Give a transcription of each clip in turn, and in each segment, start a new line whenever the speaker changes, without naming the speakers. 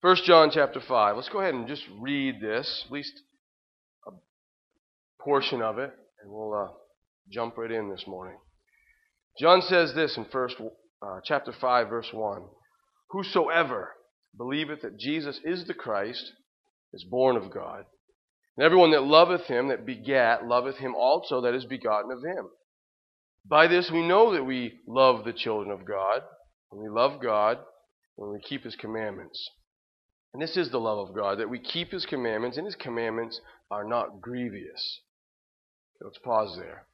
1 John chapter 5. Let's go ahead and just read this, at least a portion of it, and we'll jump right in this morning. John says this in chapter 5, verse 1. Whosoever believeth that Jesus is the Christ is born of God. And everyone that loveth him that begat loveth him also that is begotten of him. By this we know that we love the children of God, when we love God, when we keep his commandments. And this is the love of God, that we keep his commandments, and his commandments are not grievous. Let's pause there.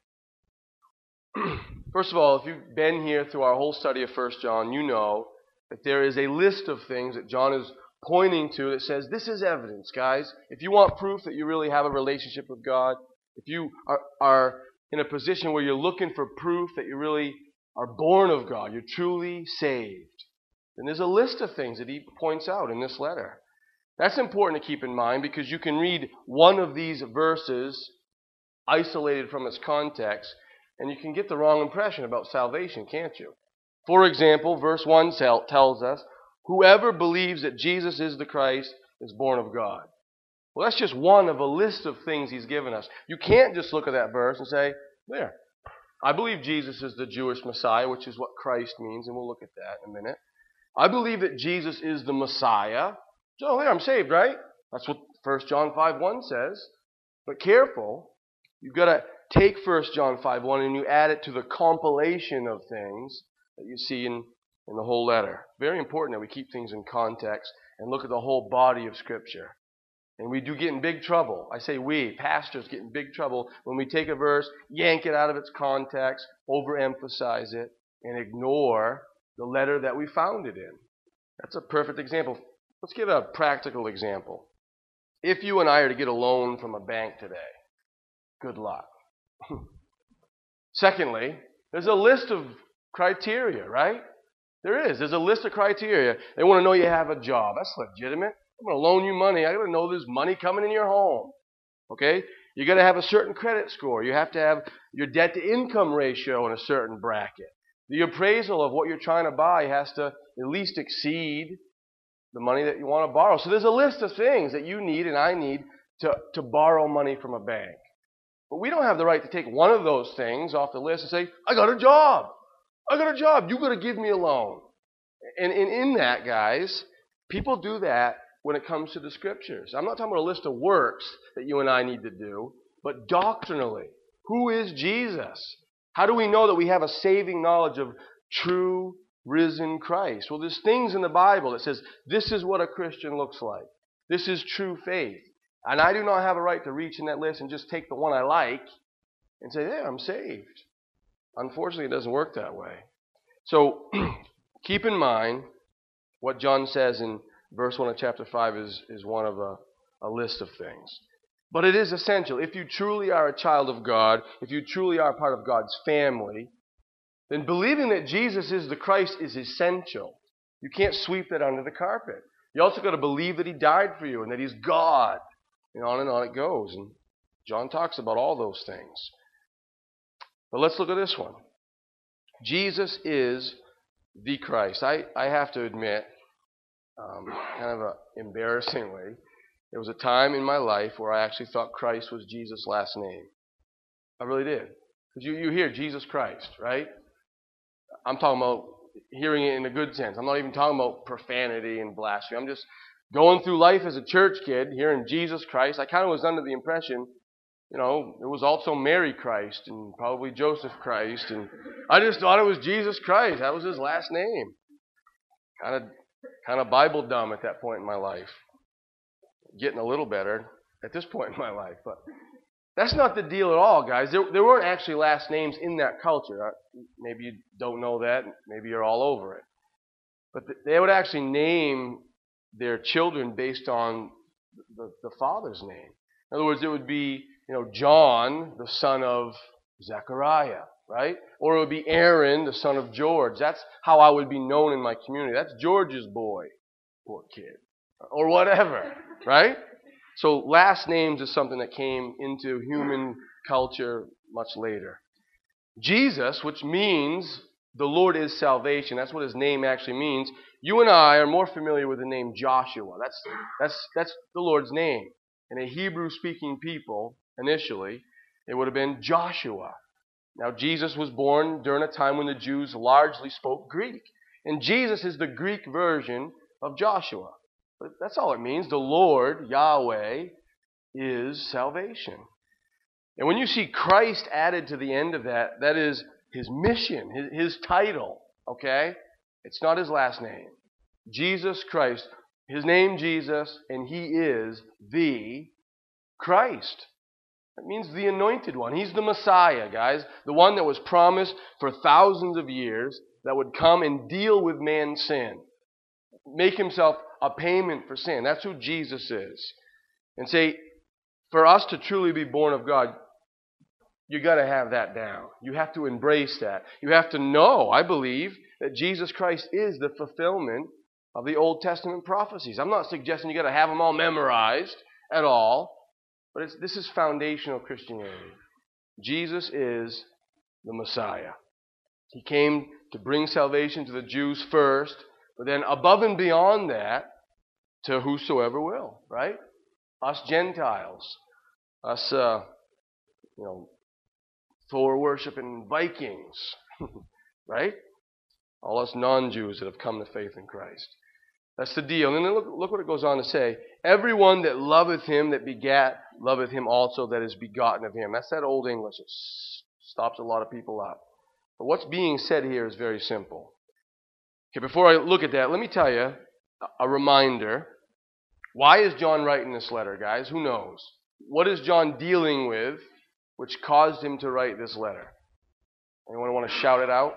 First of all, if you've been here through our whole study of 1 John, you know that there is a list of things that John is pointing to that says, this is evidence, guys. If you want proof that you really have a relationship with God, if you are in a position where you're looking for proof that you really are born of God, you're truly saved, then there's a list of things that he points out in this letter. That's important to keep in mind because you can read one of these verses isolated from its context and you can get the wrong impression about salvation, can't you? For example, verse 1 tells us, whoever believes that Jesus is the Christ is born of God. Well, that's just one of a list of things he's given us. You can't just look at that verse and say, there, I believe Jesus is the Jewish Messiah, which is what Christ means, and we'll look at that in a minute. I believe that Jesus is the Messiah. So there, I'm saved, right? That's what 1 John 5:1 says. But careful, you've got to take 1 John 5:1 and you add it to the compilation of things that you see in the whole letter. Very important that we keep things in context and look at the whole body of Scripture. And we do get in big trouble. I say we, pastors, get in big trouble when we take a verse, yank it out of its context, overemphasize it, and ignore the letter that we found it in. That's a perfect example. Let's give a practical example. If you and I are to get a loan from a bank today, good luck. Secondly, there's a list of criteria, right? There is. There's a list of criteria. They want to know you have a job. That's legitimate. I'm going to loan you money. I got to know there's money coming in your home. Okay? You got to have a certain credit score. You have to have your debt to income ratio in a certain bracket. The appraisal of what you're trying to buy has to at least exceed the money that you want to borrow. So there's a list of things that you need and I need to borrow money from a bank. But we don't have the right to take one of those things off the list and say, I got a job. I got a job. You got to give me a loan. And in that, guys, people do that when it comes to the Scriptures. I'm not talking about a list of works that you and I need to do, but doctrinally, who is Jesus? How do we know that we have a saving knowledge of true risen Christ? Well, there's things in the Bible that says this is what a Christian looks like. This is true faith. And I do not have a right to reach in that list and just take the one I like and say, yeah, I'm saved. Unfortunately, it doesn't work that way. So keep in mind what John says in verse 1 of chapter 5 is one of a list of things. But it is essential. If you truly are a child of God, if you truly are part of God's family, then believing that Jesus is the Christ is essential. You can't sweep that under the carpet. You also got to believe that he died for you and that he's God. And on it goes. And John talks about all those things. But let's look at this one. Jesus is the Christ. I have to admit, kind of embarrassingly, there was a time in my life where I actually thought Christ was Jesus' last name. I really did. Because you hear Jesus Christ, right? I'm talking about hearing it in a good sense. I'm not even talking about profanity and blasphemy. I'm just going through life as a church kid, hearing Jesus Christ. I kind of was under the impression, there was also Mary Christ and probably Joseph Christ. And I just thought it was Jesus Christ. That was his last name. Kind of Bible dumb at that point in my life. Getting a little better at this point in my life. But that's not the deal at all, guys. There weren't actually last names in that culture. Maybe you don't know that. Maybe you're all over it. But they would actually name their children based on the father's name. In other words, it would be, John, the son of Zechariah, right? Or it would be Aaron, the son of George. That's how I would be known in my community. That's George's boy, poor kid, or whatever, right? So last names is something that came into human culture much later. Jesus, which means the Lord is salvation, that's what his name actually means, You and I are more familiar with the name Joshua. That's the Lord's name. In a Hebrew-speaking people, initially, it would have been Joshua. Now, Jesus was born during a time when the Jews largely spoke Greek. And Jesus is the Greek version of Joshua. But that's all it means. The Lord, Yahweh, is salvation. And when you see Christ added to the end of that, that is his mission, his title, okay? It's not his last name. Jesus Christ, his name Jesus, and he is the Christ. That means the anointed one. He's the Messiah, guys. The one that was promised for thousands of years that would come and deal with man's sin. Make himself a payment for sin. That's who Jesus is. And say, for us to truly be born of God, you got to have that down. You have to embrace that. You have to know, I believe, that Jesus Christ is the fulfillment of the Old Testament prophecies. I'm not suggesting you got to have them all memorized at all, but this is foundational Christianity. Jesus is the Messiah. He came to bring salvation to the Jews first, but then above and beyond that, to whosoever will, right? Us Gentiles, us, Thor worshiping Vikings, right? All us non-Jews that have come to faith in Christ. That's the deal. And then look what it goes on to say. Everyone that loveth him that begat, loveth him also that is begotten of him. That's that old English. It stops a lot of people up. But what's being said here is very simple. Okay, before I look at that, let me tell you a reminder. Why is John writing this letter, guys? Who knows? What is John dealing with which caused him to write this letter? Anyone want to shout it out?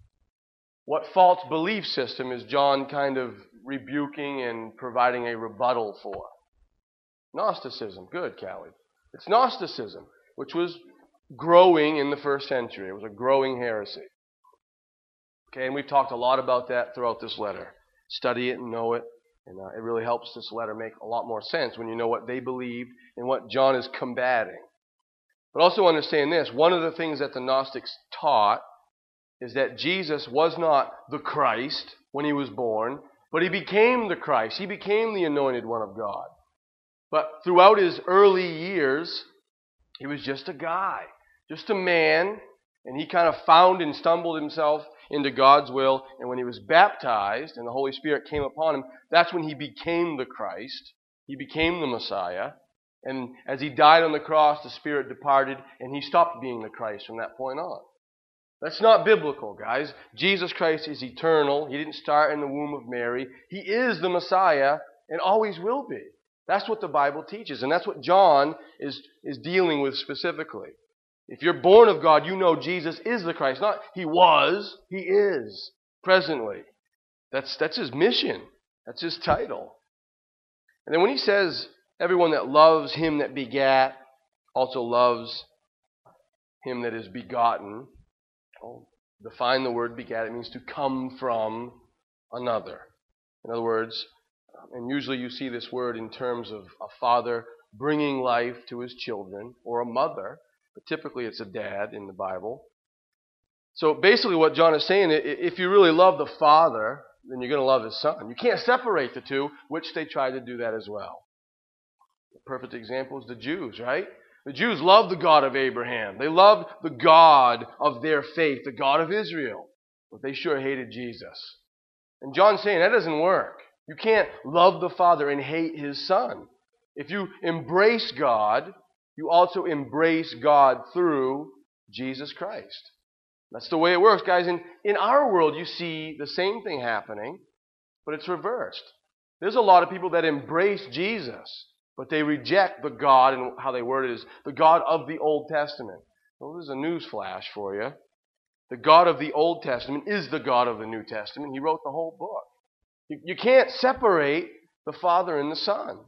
What false belief system is John kind of rebuking and providing a rebuttal for? Gnosticism. Good, Callie. It's Gnosticism, which was growing in the first century. It was a growing heresy. Okay, and we've talked a lot about that throughout this letter. Study it and know it. And it really helps this letter make a lot more sense when you know what they believed and what John is combating. But also understand this. One of the things that the Gnostics taught is that Jesus was not the Christ when he was born, but he became the Christ. He became the anointed one of God. But throughout his early years, he was just a guy, just a man, and he kind of found and stumbled himself into God's will. And when he was baptized and the Holy Spirit came upon him, that's when he became the Christ. He became the Messiah. And as he died on the cross, the Spirit departed, and he stopped being the Christ from that point on. That's not biblical, guys. Jesus Christ is eternal. He didn't start in the womb of Mary. He is the Messiah and always will be. That's what the Bible teaches, and that's what John is dealing with specifically. If you're born of God, you know Jesus is the Christ. Not he was, he is presently. That's his mission. That's his title. And then when he says, everyone that loves him that begat also loves him that is begotten. I'll define the word begat. It means to come from another. In other words, and usually you see this word in terms of a father bringing life to his children, or a mother, but typically it's a dad in the Bible. So basically what John is saying, if you really love the Father, then you're going to love his Son. You can't separate the two, which they try to do that as well. The perfect example is the Jews, right? The Jews loved the God of Abraham. They loved the God of their faith, the God of Israel. But they sure hated Jesus. And John's saying that doesn't work. You can't love the Father and hate his Son. If you embrace God, you also embrace God through Jesus Christ. That's the way it works, guys. In our world, you see the same thing happening, but it's reversed. There's a lot of people that embrace Jesus, but they reject the God, and how they word it is, the God of the Old Testament. Well, there's a news flash for you. The God of the Old Testament is the God of the New Testament. He wrote the whole book. You can't separate the Father and the Son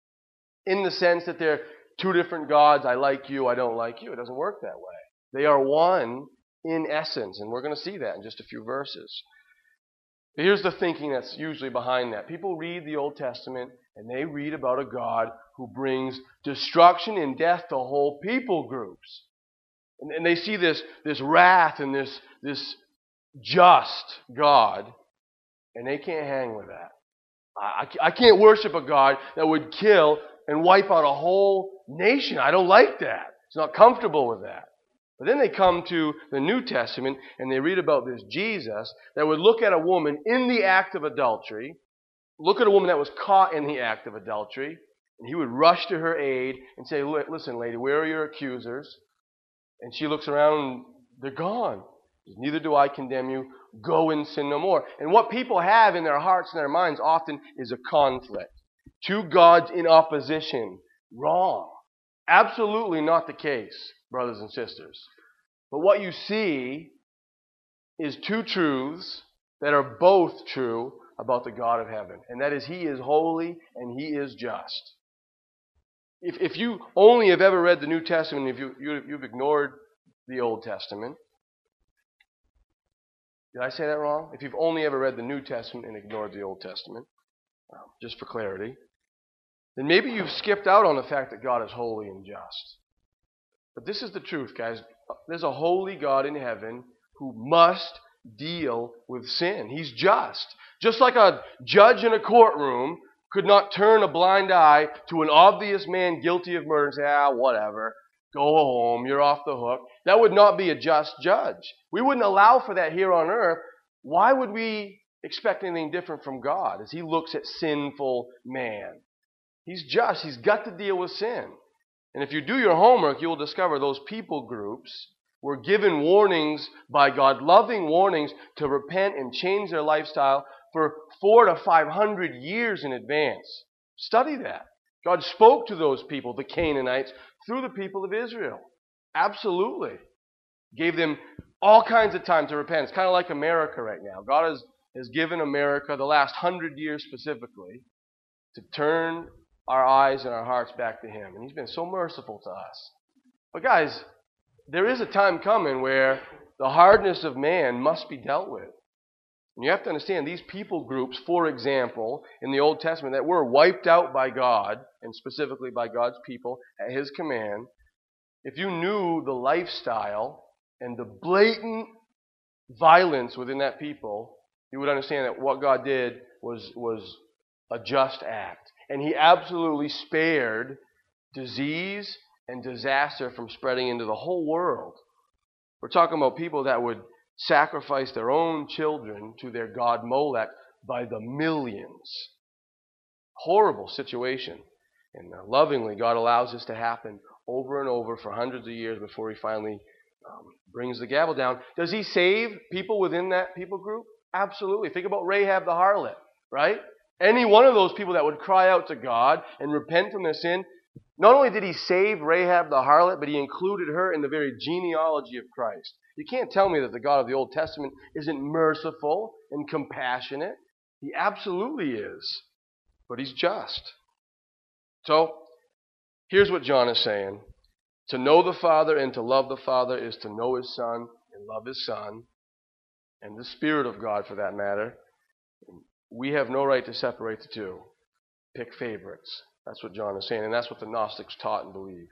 in the sense that they're two different gods. I like you, I don't like you. It doesn't work that way. They are one in essence, and we're going to see that in just a few verses. But here's the thinking that's usually behind that. People read the Old Testament, and they read about a God who brings destruction and death to whole people groups. And they see this wrath and this just God. And they can't hang with that. I can't worship a God that would kill and wipe out a whole nation. I don't like that. It's not comfortable with that. But then they come to the New Testament and they read about this Jesus that would look at a woman in the act of adultery, look at a woman that was caught in the act of adultery, and he would rush to her aid and say, listen, lady, where are your accusers? And she looks around and they're gone. Neither do I condemn you. Go and sin no more. And what people have in their hearts and their minds often is a conflict. Two gods in opposition. Wrong. Absolutely not the case, brothers and sisters. But what you see is two truths that are both true about the God of heaven. And that is He is holy and He is just. If you only have ever read the New Testament, if you've ignored the Old Testament, did I say that wrong? If you've only ever read the New Testament and ignored the Old Testament, just for clarity, then maybe you've skipped out on the fact that God is holy and just. But this is the truth, guys. There's a holy God in heaven who must deal with sin. He's just. Just like a judge in a courtroom could not turn a blind eye to an obvious man guilty of murder and say, whatever. Go home, you're off the hook. That would not be a just judge. We wouldn't allow for that here on earth. Why would we expect anything different from God as He looks at sinful man? He's just. He's got to deal with sin. And if you do your homework, you will discover those people groups were given warnings by God, loving warnings to repent and change their lifestyle for 400 to 500 years in advance. Study that. God spoke to those people, the Canaanites, through the people of Israel. Absolutely. Gave them all kinds of time to repent. It's kind of like America right now. God has given America the last 100 years specifically to turn our eyes and our hearts back to Him. And He's been so merciful to us. But guys, there is a time coming where the hardness of man must be dealt with. And you have to understand, these people groups, for example, in the Old Testament, that were wiped out by God, and specifically by God's people, at His command, if you knew the lifestyle and the blatant violence within that people, you would understand that what God did was a just act. And He absolutely spared disease and disaster from spreading into the whole world. We're talking about people that would sacrifice their own children to their god Molech by the millions. Horrible situation. And lovingly, God allows this to happen over and over for hundreds of years before He finally brings the gavel down. Does He save people within that people group? Absolutely. Think about Rahab the harlot, right? Any one of those people that would cry out to God and repent from their sin, not only did He save Rahab the harlot, but He included her in the very genealogy of Christ. You can't tell me that the God of the Old Testament isn't merciful and compassionate. He absolutely is. But He's just. So, here's what John is saying. To know the Father and to love the Father is to know His Son and love His Son, and the Spirit of God for that matter. We have no right to separate the two. Pick favorites. That's what John is saying, and that's what the Gnostics taught and believed.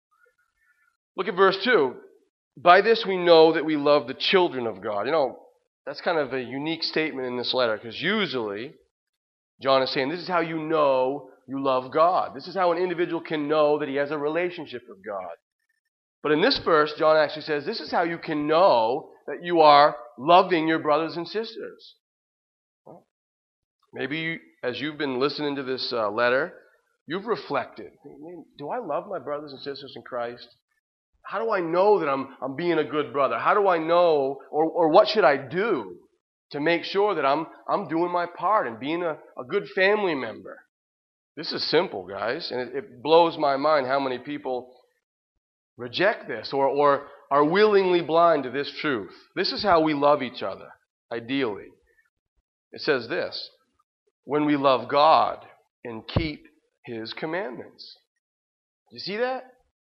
Look at verse 2. By this we know that we love the children of God. You know, that's kind of a unique statement in this letter, because usually John is saying this is how you know you love God. This is how an individual can know that he has a relationship with God. But in this verse, John actually says this is how you can know that you are loving your brothers and sisters. Well, maybe as you've been listening to this letter, you've reflected. Do I love my brothers and sisters in Christ? How do I know that I'm being a good brother? How do I know, or what should I do to make sure that I'm doing my part and being a good family member? This is simple, guys, and it blows my mind how many people reject this or are willingly blind to this truth. This is how we love each other, ideally. It says this, when we love God and keep His commandments. You see that?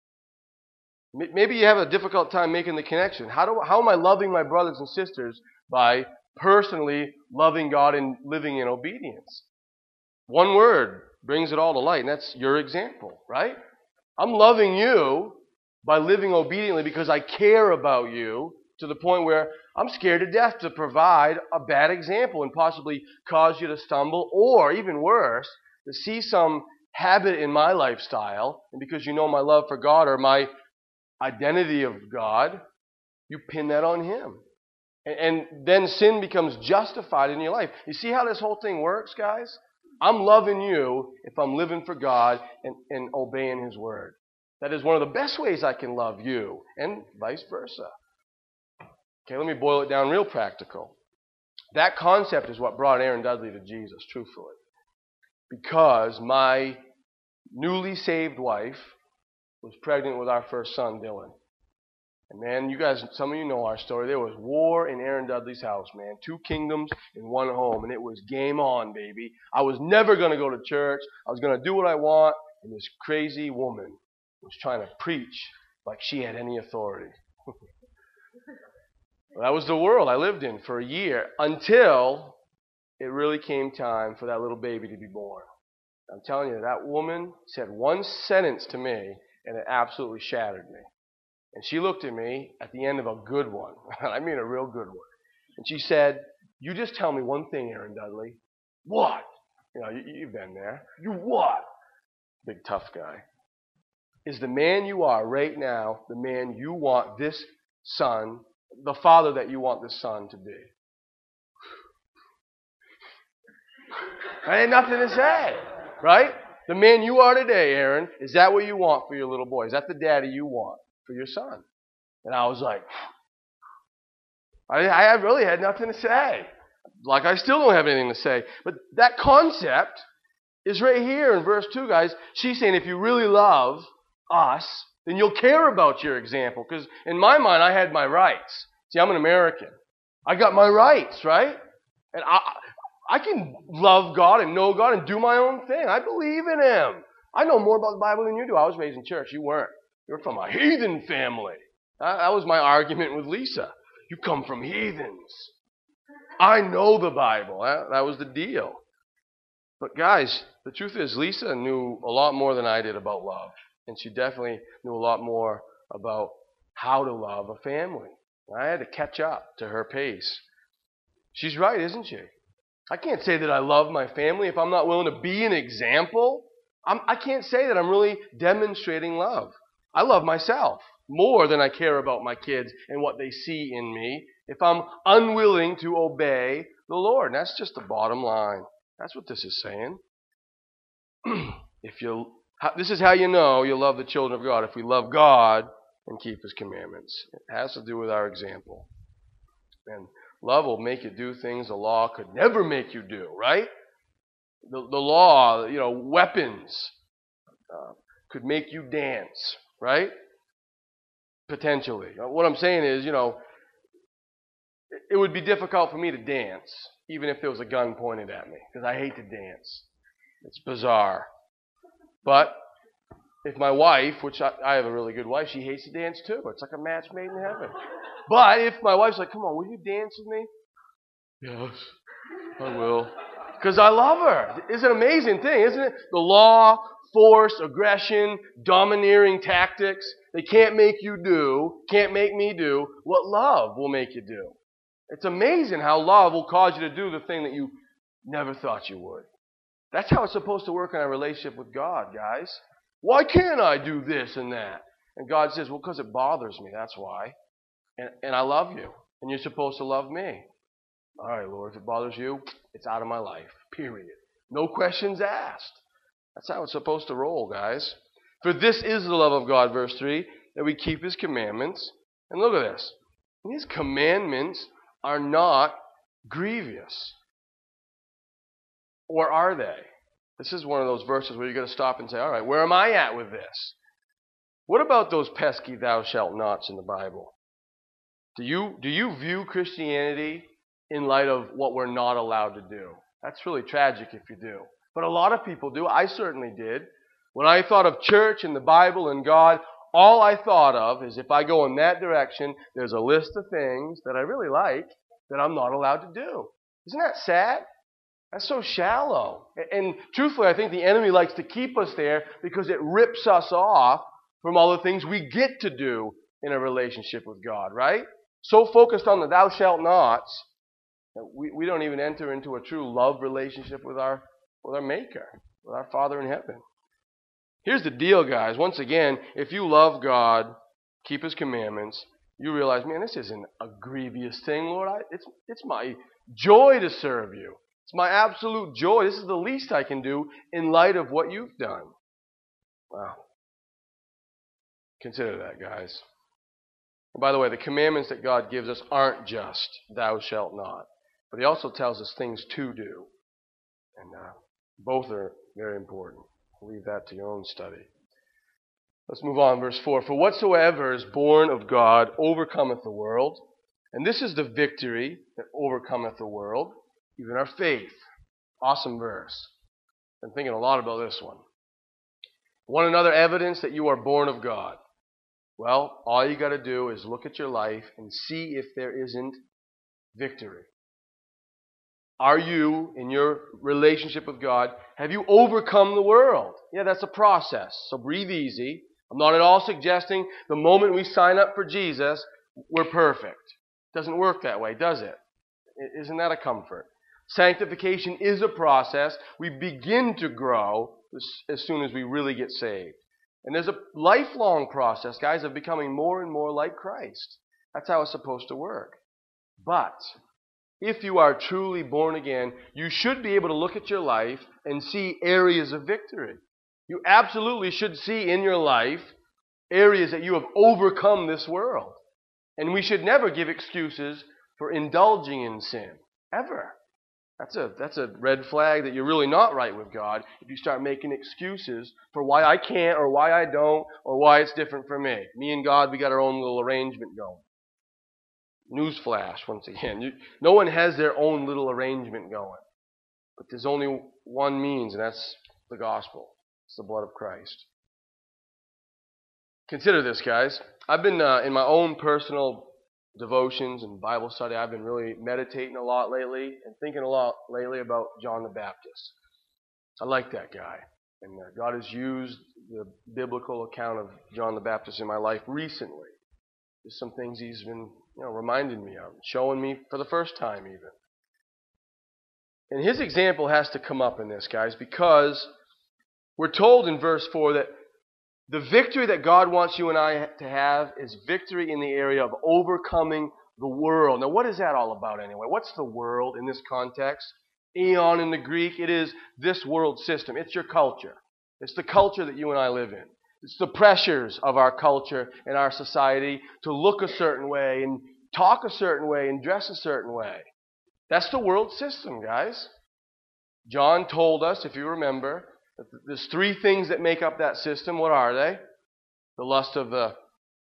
Maybe you have a difficult time making the connection. How am I loving my brothers and sisters? By personally loving God and living in obedience. One word brings it all to light, and that's your example, right? I'm loving you by living obediently because I care about you to the point where I'm scared to death to provide a bad example and possibly cause you to stumble, or even worse, to see some habit in my lifestyle, and because you know my love for God or my identity of God, you pin that on Him. And then sin becomes justified in your life. You see how this whole thing works, guys? I'm loving you if I'm living for God and obeying His word. That is one of the best ways I can love you, and vice versa. Okay, let me boil it down real practical. That concept is what brought Aaron Dudley to Jesus, truthfully. Because my newly saved wife was pregnant with our first son, Dylan. And man, you guys, some of you know our story. There was war in Aaron Dudley's house, man. 2 kingdoms in one home. And it was game on, baby. I was never going to go to church. I was going to do what I want. And this crazy woman was trying to preach like she had any authority. Well, that was the world I lived in for a year until it really came time for that little baby to be born. I'm telling you, that woman said one sentence to me, and it absolutely shattered me. And she looked at me at the end of a good one. I mean a real good one. And she said, "You just tell me one thing, Aaron Dudley." "What?" You know, you've been there. "You what?" Big tough guy. "Is the man you are right now the man you want this son, the father that you want this son to be?" I had nothing to say, right? The man you are today, Aaron, is that what you want for your little boy? Is that the daddy you want for your son? And I was like, I really had nothing to say. Like I still don't have anything to say. But that concept is right here in verse 2, guys. She's saying if you really love us, then you'll care about your example. Because in my mind, I had my rights. See, I'm an American. I got my rights, right? And I can love God and know God and do my own thing. I believe in Him. I know more about the Bible than you do. I was raised in church. You weren't. You're from a heathen family. That was my argument with Lisa. You come from heathens. I know the Bible. That was the deal. But guys, the truth is Lisa knew a lot more than I did about love. And she definitely knew a lot more about how to love a family. I had to catch up to her pace. She's right, isn't she? I can't say that I love my family if I'm not willing to be an example. I can't say that I'm really demonstrating love. I love myself more than I care about my kids and what they see in me if I'm unwilling to obey the Lord. And that's just the bottom line. That's what this is saying. This is how you know you love the children of God. If we love God and keep His commandments. It has to do with our example. And love will make you do things the law could never make you do, right? The law, weapons could make you dance, right? Potentially. What I'm saying is, it would be difficult for me to dance, even if there was a gun pointed at me, because I hate to dance. It's bizarre. But if my wife, which I have a really good wife, she hates to dance too. It's like a match made in heaven. But if my wife's like, "Come on, will you dance with me?" "Yes, I will." Because I love her. It's an amazing thing, isn't it? The law, force, aggression, domineering tactics, they can't make you do, can't make me do what love will make you do. It's amazing how love will cause you to do the thing that you never thought you would. That's how it's supposed to work in our relationship with God, guys. Why can't I do this and that? And God says, well, because it bothers me, that's why. And I love you, and you're supposed to love me. All right, Lord, if it bothers you, it's out of my life, period. No questions asked. That's how it's supposed to roll, guys. For this is the love of God, verse 3, that we keep His commandments. And look at this. His commandments are not grievous. Or are they? This is one of those verses where you're going to stop and say, all right, where am I at with this? What about those pesky thou shalt nots in the Bible? Do you view Christianity in light of what we're not allowed to do? That's really tragic if you do. But a lot of people do. I certainly did. When I thought of church and the Bible and God, all I thought of is if I go in that direction, there's a list of things that I really like that I'm not allowed to do. Isn't that sad? That's so shallow. And truthfully, I think the enemy likes to keep us there because it rips us off from all the things we get to do in a relationship with God, right? So focused on the thou shalt nots that we don't even enter into a true love relationship with our Maker, with our Father in heaven. Here's the deal, guys. Once again, if you love God, keep His commandments, you realize, man, this isn't a grievous thing, Lord. It's my joy to serve you. It's my absolute joy. This is the least I can do in light of what you've done. Wow. Consider that, guys. And by the way, the commandments that God gives us aren't just thou shalt not, but He also tells us things to do. And both are very important. I'll leave that to your own study. Let's move on, verse 4. For whatsoever is born of God overcometh the world. And this is the victory that overcometh the world, even our faith. Awesome verse. Been thinking a lot about this one. Want another evidence that you are born of God? Well, all you got to do is look at your life and see if there isn't victory. Are you, in your relationship with God, have you overcome the world? Yeah, that's a process. So breathe easy. I'm not at all suggesting the moment we sign up for Jesus, we're perfect. It doesn't work that way, does it? Isn't that a comfort? Sanctification is a process. We begin to grow as soon as we really get saved. And there's a lifelong process, guys, of becoming more and more like Christ. That's how it's supposed to work. But if you are truly born again, you should be able to look at your life and see areas of victory. You absolutely should see in your life areas that you have overcome this world. And we should never give excuses for indulging in sin. Ever. That's a red flag that you're really not right with God if you start making excuses for why I can't or why I don't or why it's different for me. Me and God, we got our own little arrangement going. Newsflash, once again. No one has their own little arrangement going. But there's only one means, and that's the gospel. It's the blood of Christ. Consider this, guys. I've been in my own personal devotions and Bible study, I've been really meditating a lot lately and thinking a lot lately about John the Baptist. I like that guy. And God has used the biblical account of John the Baptist in my life recently. There's some things he's been reminding me of, showing me for the first time even. And his example has to come up in this, guys, because we're told in verse 4 that the victory that God wants you and I to have is victory in the area of overcoming the world. Now, what is that all about anyway? What's the world in this context? Aeon in the Greek, it is this world system. It's your culture. It's the culture that you and I live in. It's the pressures of our culture and our society to look a certain way and talk a certain way and dress a certain way. That's the world system, guys. John told us, if you remember, that there's three things that make up that system. What are they? The lust of the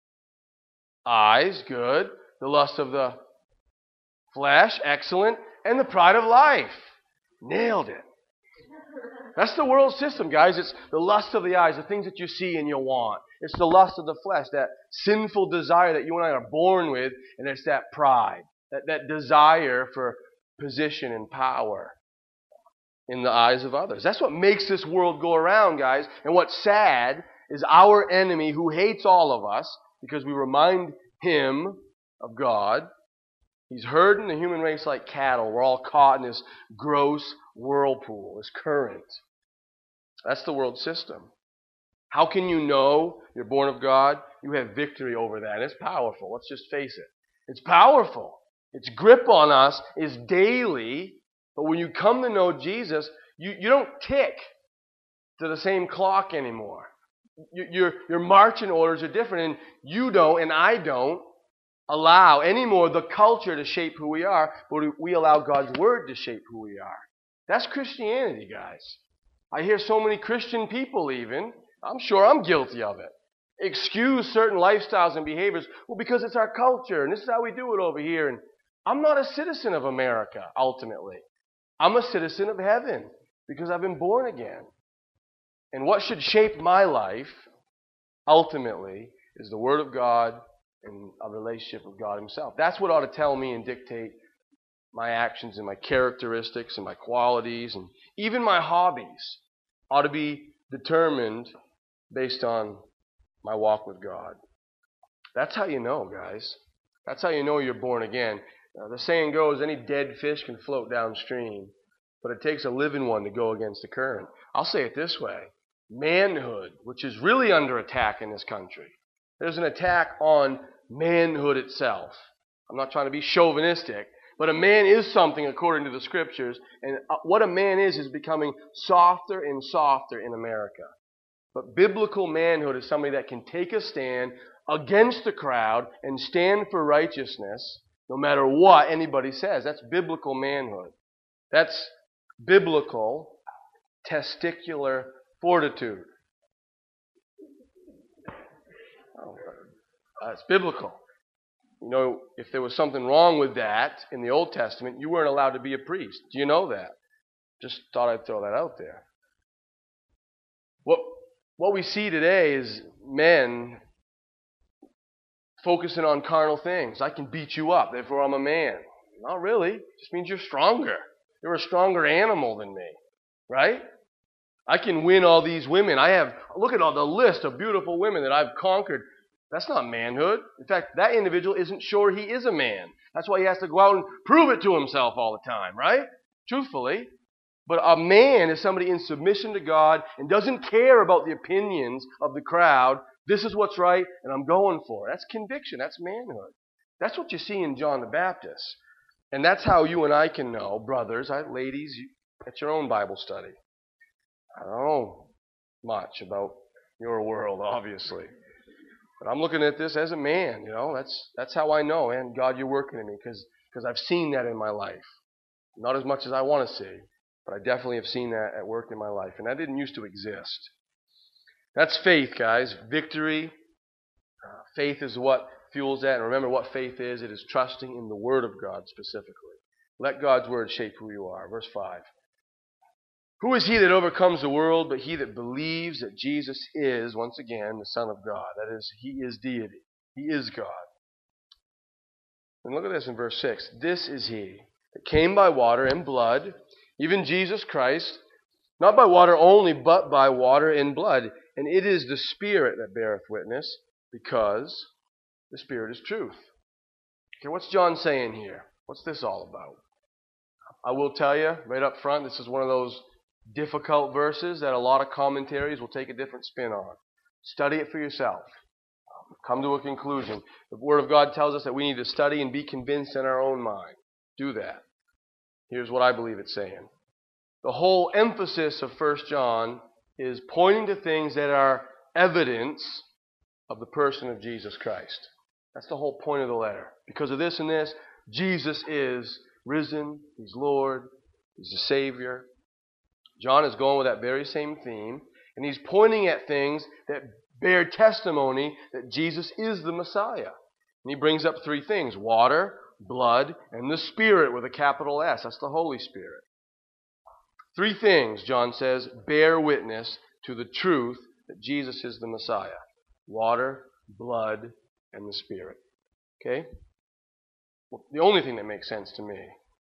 eyes, good. The lust of the flesh, excellent. And the pride of life. Nailed it. That's the world system, guys. It's the lust of the eyes, the things that you see and you want. It's the lust of the flesh, that sinful desire that you and I are born with, and it's that pride, that desire for position and power in the eyes of others. That's what makes this world go around, guys. And what's sad is our enemy, who hates all of us because we remind him of God, he's herding the human race like cattle. We're all caught in this gross whirlpool, this current. That's the world system. How can you know you're born of God? You have victory over that. And it's powerful. Let's just face it. It's powerful. Its grip on us is daily. But when you come to know Jesus, you don't tick to the same clock anymore. Your marching orders are different. And you don't, and I don't, allow anymore the culture to shape who we are, but we allow God's Word to shape who we are. That's Christianity, guys. I hear so many Christian people even, I'm sure I'm guilty of it, excuse certain lifestyles and behaviors. Well, because it's our culture, and this is how we do it over here. And I'm not a citizen of America, ultimately. I'm a citizen of heaven because I've been born again. And what should shape my life, ultimately, is the Word of God and a relationship with God Himself. That's what ought to tell me and dictate my actions and my characteristics and my qualities and even my hobbies ought to be determined based on my walk with God. That's how you know, guys. That's how you know you're born again. The saying goes, any dead fish can float downstream, but it takes a living one to go against the current. I'll say it this way. Manhood, which is really under attack in this country. There's an attack on manhood itself. I'm not trying to be chauvinistic, but a man is something according to the scriptures, and what a man is becoming softer and softer in America. But biblical manhood is somebody that can take a stand against the crowd and stand for righteousness no matter what anybody says. That's biblical manhood. That's biblical testicular fortitude. It's biblical. You know, if there was something wrong with that in the Old Testament, you weren't allowed to be a priest. Do you know that? Just thought I'd throw that out there. What we see today is men focusing on carnal things. I can beat you up, therefore I'm a man. Not really. It just means you're stronger. You're a stronger animal than me, right? I can win all these women. Look at all the list of beautiful women that I've conquered. That's not manhood. In fact, that individual isn't sure he is a man. That's why he has to go out and prove it to himself all the time, right? Truthfully. But a man is somebody in submission to God and doesn't care about the opinions of the crowd. This is what's right, and I'm going for it. That's conviction. That's manhood. That's what you see in John the Baptist. And that's how you and I can know, brothers, ladies, at your own Bible study. I don't know much about your world, obviously. But I'm looking at this as a man, you know. That's how I know, and God, you're working in me, because I've seen that in my life. Not as much as I want to see, but I definitely have seen that at work in my life. And that didn't used to exist. That's faith, guys. Victory. Faith is what fuels that. And remember what faith is. It is trusting in the Word of God specifically. Let God's Word shape who you are. Verse 5. Who is he that overcomes the world but he that believes that Jesus is, once again, the Son of God? That is, he is deity. He is God. And look at this in verse 6. This is he that came by water and blood, even Jesus Christ, not by water only, but by water and blood. And it is the Spirit that beareth witness, because the Spirit is truth. Okay, what's John saying here? What's this all about? I will tell you right up front, this is one of those difficult verses that a lot of commentaries will take a different spin on. Study it for yourself. Come to a conclusion. The Word of God tells us that we need to study and be convinced in our own mind. Do that. Here's what I believe it's saying. The whole emphasis of 1 John is pointing to things that are evidence of the person of Jesus Christ. That's the whole point of the letter. Because of this and this, Jesus is risen. He's Lord. He's the Savior. John is going with that very same theme, and he's pointing at things that bear testimony that Jesus is the Messiah. And he brings up three things: water, blood, and the Spirit with a capital S. That's the Holy Spirit. Three things, John says, bear witness to the truth that Jesus is the Messiah: water, blood, and the Spirit. Okay? Well, the only thing that makes sense to me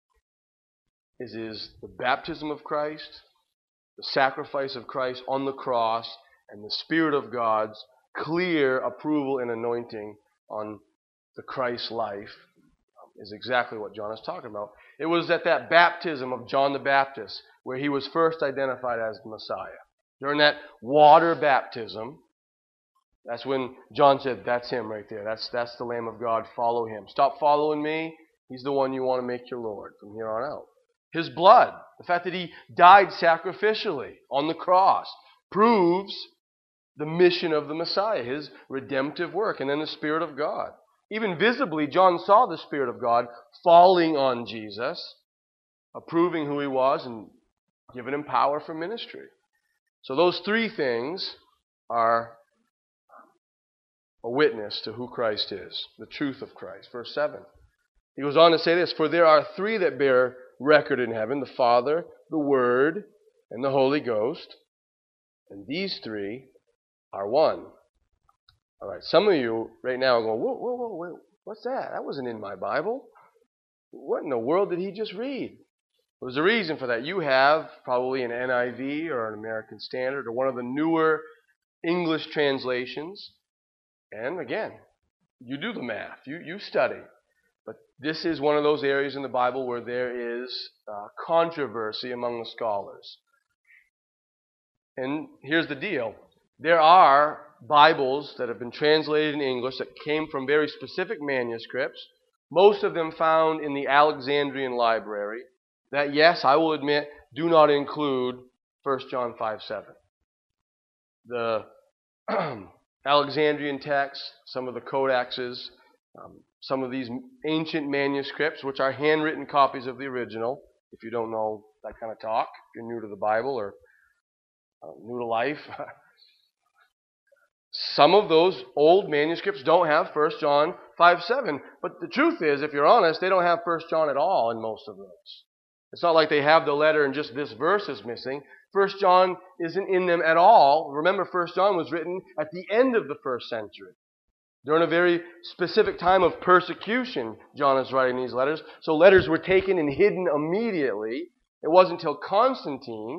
is the baptism of Christ, the sacrifice of Christ on the cross, and the Spirit of God's clear approval and anointing on the Christ life is exactly what John is talking about. It was at that baptism of John the Baptist where he was first identified as the Messiah. During that water baptism, that's when John said, that's him right there. That's the Lamb of God. Follow him. Stop following me. He's the one you want to make your Lord from here on out. His blood, the fact that he died sacrificially on the cross, proves the mission of the Messiah, his redemptive work. And then the Spirit of God. Even visibly, John saw the Spirit of God falling on Jesus, approving who he was and giving him power for ministry. So those three things are a witness to who Christ is, the truth of Christ. Verse 7. He goes on to say this: for there are three that bear record in heaven, the Father, the Word, and the Holy Ghost. And these three are one. All right, some of you right now are going, whoa, what's that? That wasn't in my Bible. What in the world did he just read? There's a reason for that. You have probably an NIV or an American Standard or one of the newer English translations. And again, You do the math. You study. But this is one of those areas in the Bible where there is controversy among the scholars. And here's the deal. There are Bibles that have been translated in English that came from very specific manuscripts, most of them found in the Alexandrian library, that, yes, I will admit, do not include 1 John 5:7. The Alexandrian texts, some of the codexes, some of these ancient manuscripts, which are handwritten copies of the original, if you don't know that kind of talk, if you're new to the Bible or new to life. Some of those old manuscripts don't have 1 John 5:7. But the truth is, if you're honest, they don't have 1 John at all in most of those. It's not like they have the letter and just this verse is missing. 1 John isn't in them at all. Remember, 1 John was written at the end of the first century. During a very specific time of persecution, John is writing these letters. So letters were taken and hidden immediately. It wasn't until Constantine,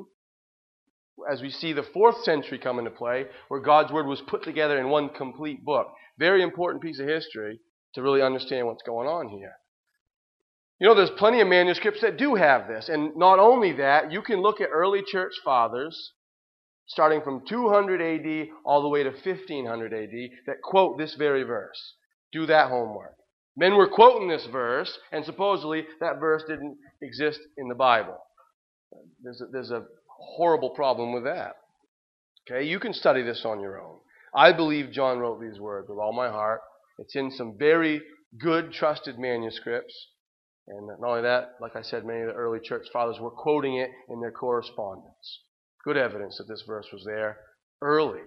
as we see the 4th century come into play, where God's Word was put together in one complete book. Very important piece of history to really understand what's going on here. You know, there's plenty of manuscripts that do have this. And not only that, you can look at early church fathers, starting from 200 AD all the way to 1500 AD, that quote this very verse. Do that homework. Men were quoting this verse, and supposedly that verse didn't exist in the Bible. There's a horrible problem with that. Okay, you can study this on your own. I believe John wrote these words with all my heart. It's in some very good, trusted manuscripts. And not only that, like I said, many of the early church fathers were quoting it in their correspondence. Good evidence that this verse was there early.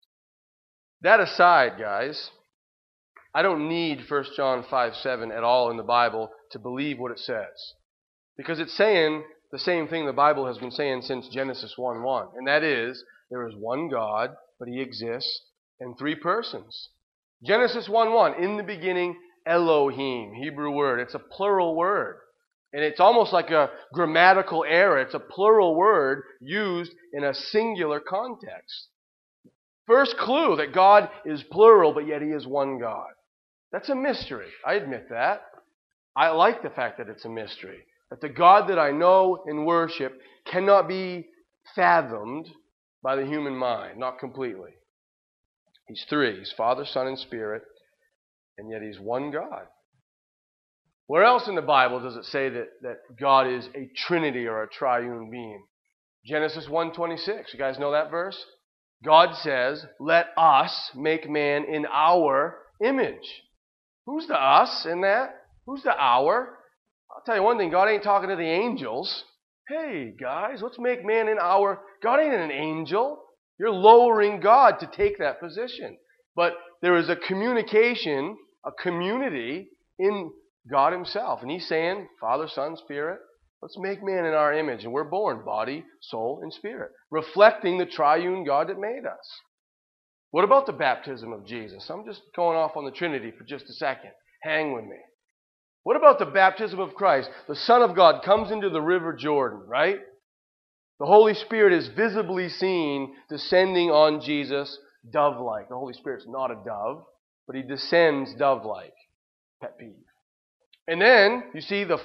That aside, guys, I don't need 1 John 5:7 at all in the Bible to believe what it says. Because it's saying the same thing the Bible has been saying since Genesis 1:1. And that is, there is one God, but He exists in 3 persons. Genesis 1:1, in the beginning, Elohim, Hebrew word. It's a plural word. And it's almost like a grammatical error. It's a plural word used in a singular context. First clue that God is plural, but yet He is one God. That's a mystery. I admit that. I like the fact that it's a mystery. That the God that I know and worship cannot be fathomed by the human mind. Not completely. He's 3. He's Father, Son, and Spirit. And yet He's one God. Where else in the Bible does it say that God is a trinity or a triune being? Genesis 1:26. You guys know that verse? God says, let us make man in our image. Who's the us in that? Who's the our? I'll tell you one thing, God ain't talking to the angels. Hey, guys, let's make man in our... God ain't an angel. You're lowering God to take that position. But there is a communication, a community in God Himself. And He's saying, Father, Son, Spirit, let's make man in our image. And we're born body, soul, and spirit, reflecting the triune God that made us. What about the baptism of Jesus? I'm just going off on the Trinity for just a second. Hang with me. What about the baptism of Christ? The Son of God comes into the River Jordan, right? The Holy Spirit is visibly seen descending on Jesus dove-like. The Holy Spirit's not a dove, but He descends dove-like. Pet peeve. And then you see the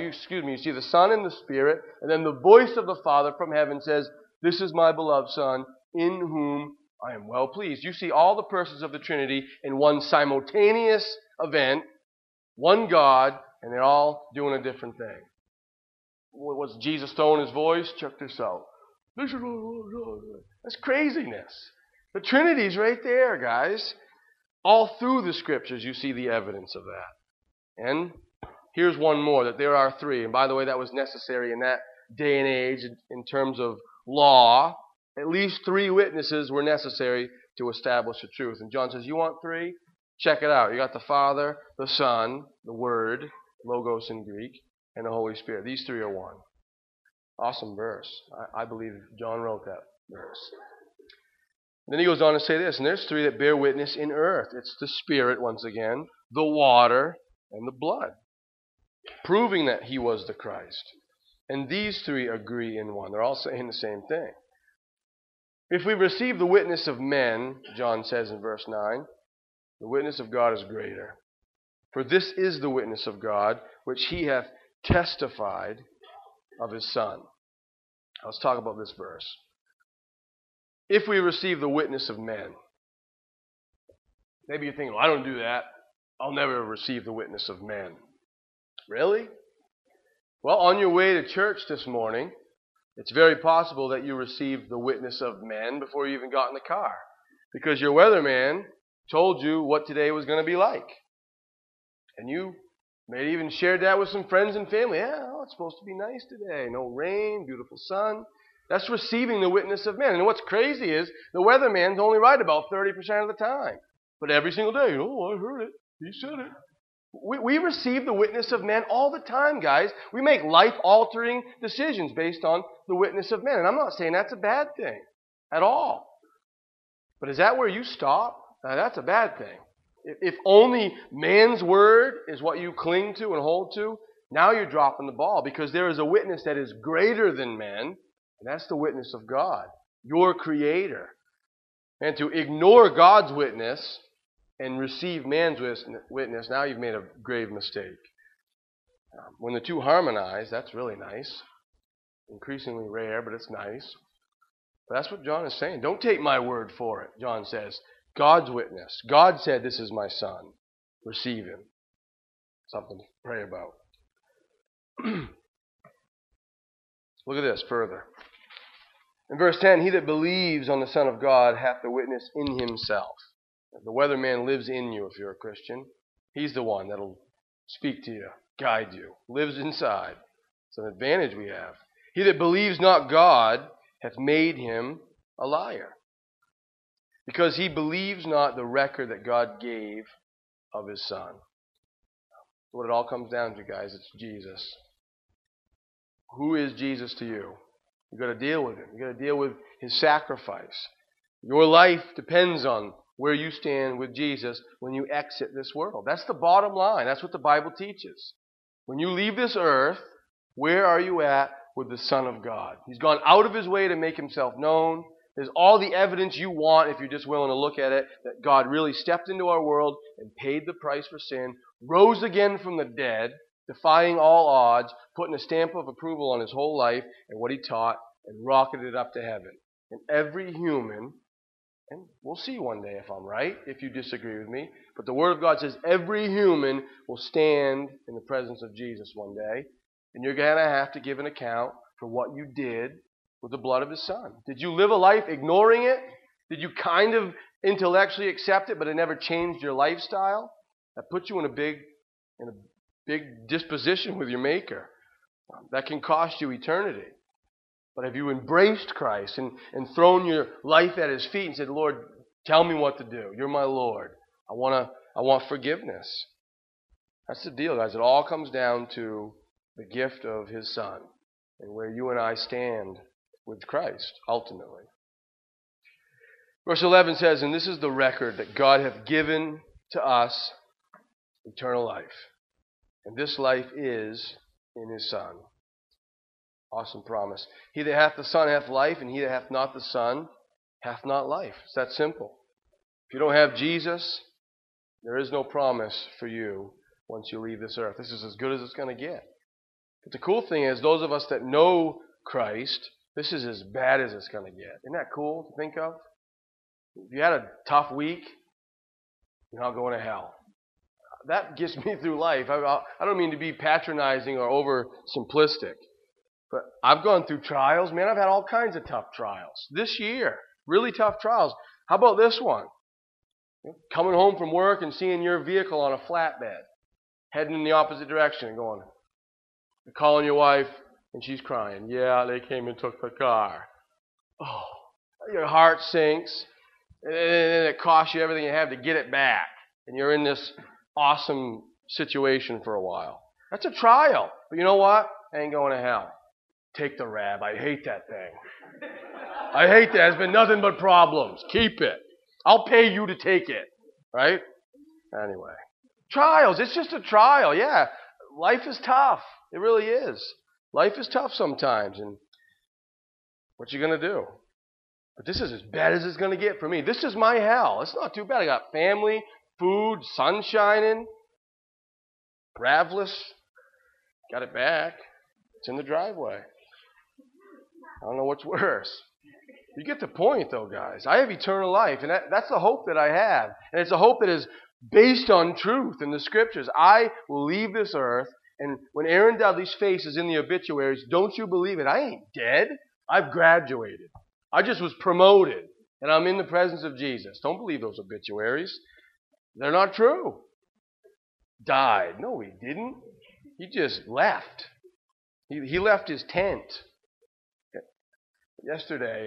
Son and the Spirit, and then the voice of the Father from heaven says, "This is my beloved Son, in whom I am well pleased." You see all the persons of the Trinity in one simultaneous event, one God, and they're all doing a different thing. Was Jesus throwing His voice? Check this out. That's craziness. The Trinity's right there, guys. All through the Scriptures you see the evidence of that. And here's one more, that there are 3. And by the way, that was necessary in that day and age in terms of law. At least 3 witnesses were necessary to establish the truth. And John says, you want 3? Check it out. You got the Father, the Son, the Word, Logos in Greek, and the Holy Spirit. These 3 are one. Awesome verse. I believe John wrote that verse. Then he goes on to say this, and there's 3 that bear witness in earth. It's the Spirit, once again, the water, and the blood, proving that He was the Christ. And these 3 agree in one. They're all saying the same thing. If we receive the witness of men, John says in verse 9, The witness of God is greater. For this is the witness of God, which he hath testified of his Son. Let's talk about this verse. If we receive the witness of men, maybe you're thinking, well, I don't do that. I'll never receive the witness of men. Really? Well, on your way to church this morning, it's very possible that you received the witness of men before you even got in the car. Because your weatherman told you what today was going to be like. And you maybe even shared that with some friends and family. Yeah, oh, it's supposed to be nice today. No rain, beautiful sun. That's receiving the witness of men. And what's crazy is the weatherman's only right about 30% of the time. But every single day, oh, I heard it. He said it. We receive the witness of men all the time, guys. We make life-altering decisions based on the witness of men. And I'm not saying that's a bad thing at all. But is that where you stop? Now, that's a bad thing. If only man's word is what you cling to and hold to, now you're dropping the ball, because there is a witness that is greater than men, and that's the witness of God, your Creator. And to ignore God's witness and receive man's witness, now you've made a grave mistake. When the two harmonize, that's really nice. Increasingly rare, but it's nice. But that's what John is saying. Don't take my word for it, John says. God's witness. God said, this is my Son. Receive him. Something to pray about. Look at this further. In verse 10, he that believes on the Son of God hath the witness in himself. The weatherman lives in you if you're a Christian. He's the one that'll speak to you, guide you, lives inside. It's an advantage we have. He that believes not God hath made him a liar, because he believes not the record that God gave of his Son. What it all comes down to, guys, it's Jesus. Who is Jesus to you? You've got to deal with him. You've got to deal with his sacrifice. Your life depends on where you stand with Jesus when you exit this world. That's the bottom line. That's what the Bible teaches. When you leave this earth, where are you at with the Son of God? He's gone out of his way to make himself known. There's all the evidence you want, if you're just willing to look at it, that God really stepped into our world and paid the price for sin, rose again from the dead, defying all odds, putting a stamp of approval on his whole life and what he taught, and rocketed up to heaven. And every human, and we'll see one day if I'm right, if you disagree with me, but the Word of God says every human will stand in the presence of Jesus one day, and you're going to have to give an account for what you did with the blood of his Son. Did you live a life ignoring it? Did you kind of intellectually accept it, but it never changed your lifestyle? That puts you in a big disposition with your Maker. That can cost you eternity. But have you embraced Christ and thrown your life at his feet and said, Lord, tell me what to do. You're my Lord. I want forgiveness. That's the deal, guys. It all comes down to the gift of his Son and where you and I stand with Christ, ultimately. Verse 11 says, and this is the record that God hath given to us, eternal life. And this life is in his Son. Awesome promise. He that hath the Son hath life, and he that hath not the Son hath not life. It's that simple. If you don't have Jesus, there is no promise for you once you leave this earth. This is as good as it's going to get. But the cool thing is, those of us that know Christ, this is as bad as it's going to get. Isn't that cool to think of? If you had a tough week, you're not going to hell. That gets me through life. I don't mean to be patronizing or over simplistic, but I've gone through trials. Man, I've had all kinds of tough trials. This year, really tough trials. How about this one? Coming home from work and seeing your vehicle on a flatbed, heading in the opposite direction and going, you're calling your wife and she's crying. Yeah, they came and took the car. Oh, your heart sinks. And it costs you everything you have to get it back. And you're in this awesome situation for a while. That's a trial. But you know what? I ain't going to hell. Take the rab. I hate that thing. I hate that. It's been nothing but problems. Keep it. I'll pay you to take it. Right? Anyway. Trials. It's just a trial. Yeah. Life is tough. It really is. Life is tough sometimes. And what you going to do? But this is as bad as it's going to get for me. This is my hell. It's not too bad. I got family, food, sun shining. Ravless, got it back. It's in the driveway. I don't know what's worse. You get the point, though, guys. I have eternal life, and that's the hope that I have. And it's a hope that is based on truth in the Scriptures. I will leave this earth, and when Aaron Dudley's face is in the obituaries, don't you believe it? I ain't dead. I've graduated. I just was promoted, and I'm in the presence of Jesus. Don't believe those obituaries. They're not true. Died. No, he didn't. He just left. He left his tent. Yesterday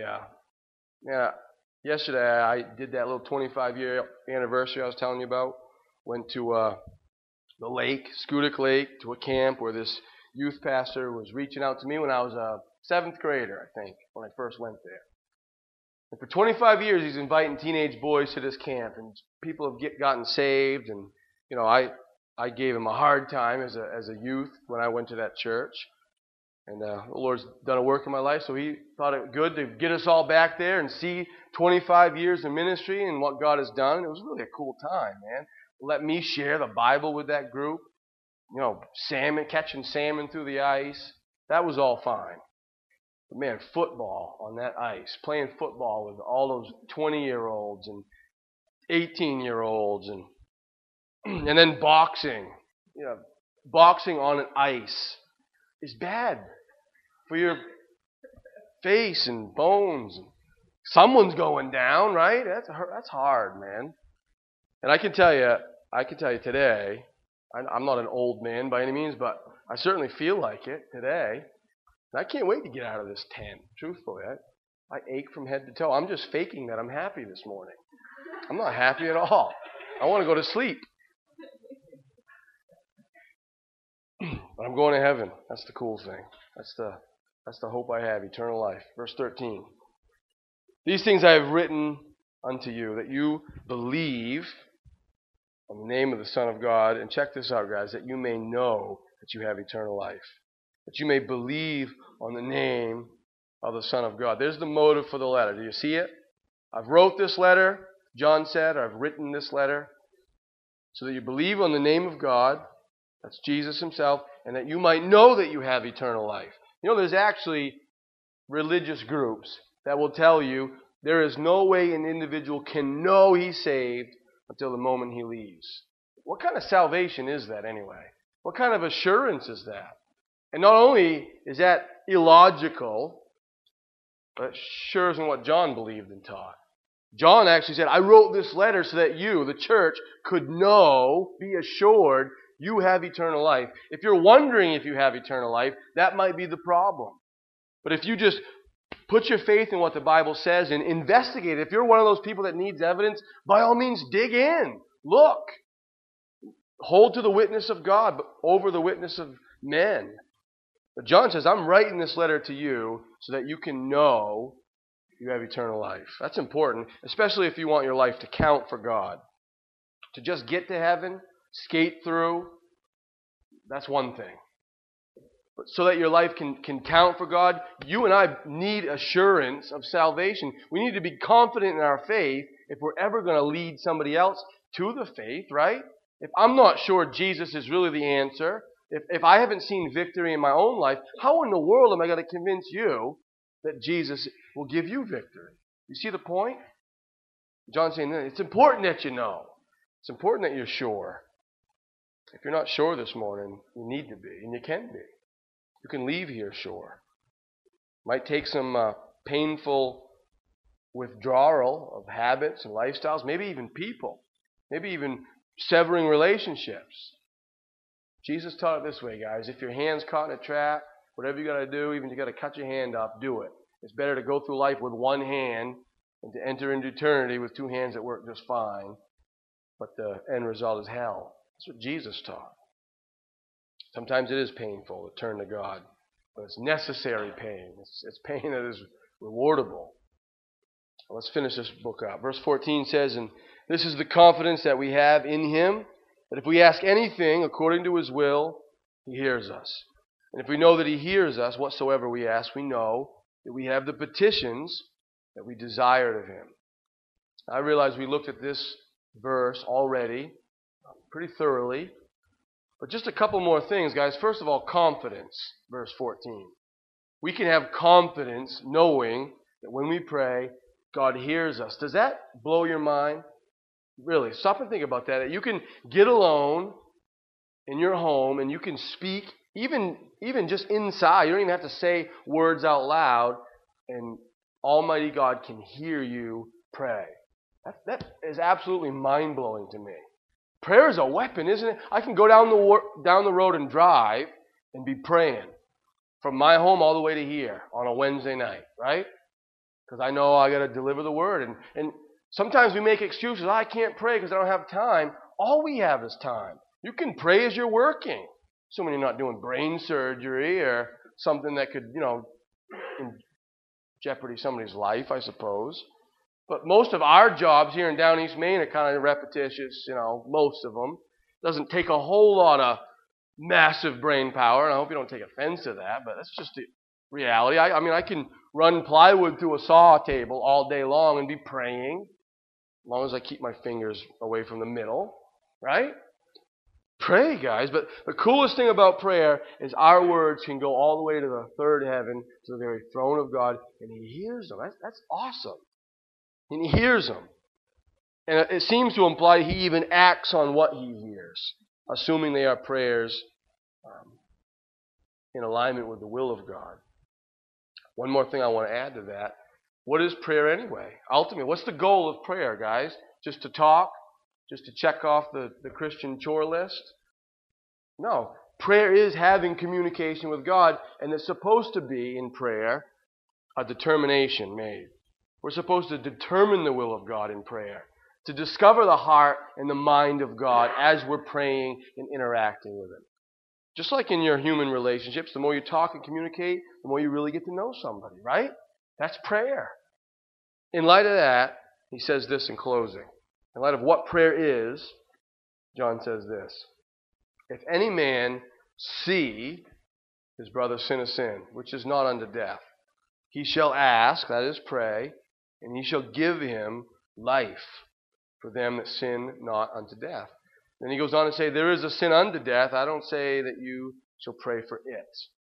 I did that little 25-year anniversary I was telling you about. Went to the lake, Schoodic Lake, to a camp where this youth pastor was reaching out to me when I was a 7th grader, I think, when I first went there. And for 25 years, he's inviting teenage boys to this camp, and people have gotten saved. And you know, I gave him a hard time as a youth when I went to that church. And the Lord's done a work in my life, so he thought it good to get us all back there and see 25 years of ministry and what God has done. And it was really a cool time, man. Let me share the Bible with that group. You know, catching salmon through the ice. That was all fine. But man, football on that ice, playing football with all those 20-year-olds and 18-year-olds, and then boxing. You know, boxing on an ice is bad for your face and bones. Someone's going down, right? That's hard, man. And I can tell you today, I'm not an old man by any means, but I certainly feel like it today. And I can't wait to get out of this tent, truthfully. I ache from head to toe. I'm just faking that I'm happy this morning. I'm not happy at all. I want to go to sleep. But I'm going to heaven. That's the cool thing. That's the hope I have, eternal life. Verse 13. These things I have written unto you, that you believe on the name of the Son of God. And check this out, guys, that you may know that you have eternal life. That you may believe on the name of the Son of God. There's the motive for the letter. Do you see it? I've wrote this letter, John said, or I've written this letter, so that you believe on the name of God. That's Jesus himself, and that you might know that you have eternal life. You know, there's actually religious groups that will tell you there is no way an individual can know he's saved until the moment he leaves. What kind of salvation is that anyway? What kind of assurance is that? And not only is that illogical, but it sure isn't what John believed and taught. John actually said, I wrote this letter so that you, the church, could know, be assured, you have eternal life. If you're wondering if you have eternal life, that might be the problem. But if you just put your faith in what the Bible says and investigate, if you're one of those people that needs evidence, by all means dig in. Look. Hold to the witness of God over the witness of men. But John says, I'm writing this letter to you so that you can know you have eternal life. That's important, especially if you want your life to count for God. To just get to heaven, skate through, that's one thing. But so that your life can count for God, you and I need assurance of salvation. We need to be confident in our faith if we're ever going to lead somebody else to the faith, right? If I'm not sure Jesus is really the answer, if I haven't seen victory in my own life, how in the world am I going to convince you that Jesus will give you victory? You see the point? John's saying it's important that you know. It's important that you're sure. If you're not sure this morning, you need to be, and you can be. You can leave here sure. Might take some painful withdrawal of habits and lifestyles, maybe even people, maybe even severing relationships. Jesus taught it this way, guys. If your hand's caught in a trap, whatever you got to do, even if you got to cut your hand off, do it. It's better to go through life with one hand than to enter into eternity with two hands that work just fine, but the end result is hell. That's what Jesus taught. Sometimes it is painful to turn to God, but it's necessary pain. It's pain that is rewardable. Let's finish this book up. Verse 14 says, and this is the confidence that we have in Him, that if we ask anything according to His will, He hears us. And if we know that He hears us, whatsoever we ask, we know that we have the petitions that we desired of Him. I realize we looked at this verse already, pretty thoroughly. But just a couple more things, guys. First of all, confidence, verse 14. We can have confidence knowing that when we pray, God hears us. Does that blow your mind? Really, stop and think about that. You can get alone in your home and you can speak, even just inside. You don't even have to say words out loud, and Almighty God can hear you pray. That is absolutely mind-blowing to me. Prayer is a weapon, isn't it? I can go down the road and drive and be praying from my home all the way to here on a Wednesday night, right? Because I know I got to deliver the word. And sometimes we make excuses. I can't pray because I don't have time. All we have is time. You can pray as you're working. So when you're not doing brain surgery or something that could, in jeopardy somebody's life, I suppose. But most of our jobs here in Down East Maine are kind of repetitious, most of them. Doesn't take a whole lot of massive brain power, and I hope you don't take offense to that, but that's just the reality. I mean, I can run plywood through a saw table all day long and be praying, as long as I keep my fingers away from the middle, right? Pray, guys. But the coolest thing about prayer is our words can go all the way to the third heaven, to the very throne of God, and He hears them. That's awesome. And He hears them. And it seems to imply He even acts on what He hears, assuming they are prayers in alignment with the will of God. One more thing I want to add to that. What is prayer anyway? Ultimately, what's the goal of prayer, guys? Just to talk? Just to check off the Christian chore list? No. Prayer is having communication with God, and it's supposed to be, in prayer, a determination made. We're supposed to determine the will of God in prayer, to discover the heart and the mind of God as we're praying and interacting with Him. Just like in your human relationships, the more you talk and communicate, the more you really get to know somebody, right? That's prayer. In light of that, he says this in closing. In light of what prayer is, John says this. If any man see his brother sin a sin, which is not unto death, he shall ask, that is pray, and he shall give him life for them that sin not unto death. Then he goes on to say, there is a sin unto death. I don't say that you shall pray for it.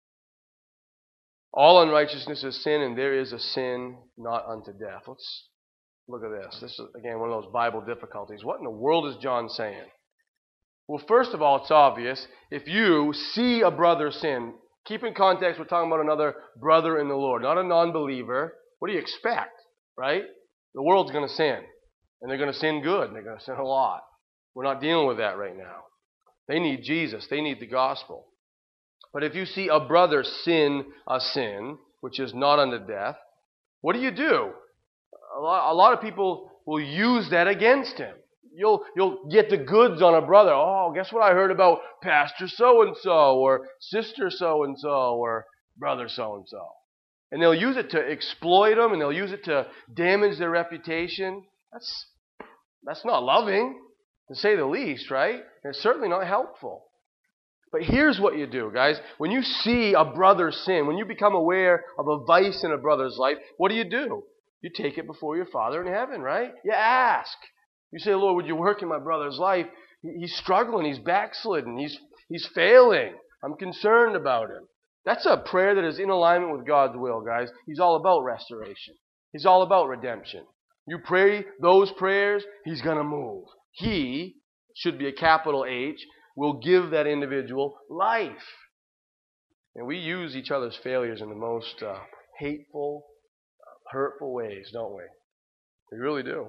All unrighteousness is sin, and there is a sin not unto death. Let's look at this. This is, again, one of those Bible difficulties. What in the world is John saying? Well, first of all, it's obvious. If you see a brother sin, keep in context, we're talking about another brother in the Lord, not a non-believer. What do you expect, right? The world's going to sin, and they're going to sin good, and they're going to sin a lot. We're not dealing with that right now. They need Jesus. They need the gospel. But if you see a brother sin a sin, which is not unto death, what do? A lot of people will use that against him. You'll get the goods on a brother. Oh, guess what I heard about Pastor so-and-so, or Sister so-and-so, or Brother so-and-so. And they'll use it to exploit them, and they'll use it to damage their reputation. That's not loving, to say the least, right? And it's certainly not helpful. But here's what you do, guys. When you see a brother sin, when you become aware of a vice in a brother's life, what do? You take it before your Father in heaven, right? You ask. You say, Lord, would you work in my brother's life? He's struggling. He's backslidden. He's failing. I'm concerned about him. That's a prayer that is in alignment with God's will, guys. He's all about restoration. He's all about redemption. You pray those prayers, He's going to move. He, should be a capital H, will give that individual life. And we use each other's failures in the most hateful, hurtful ways, don't we? We really do.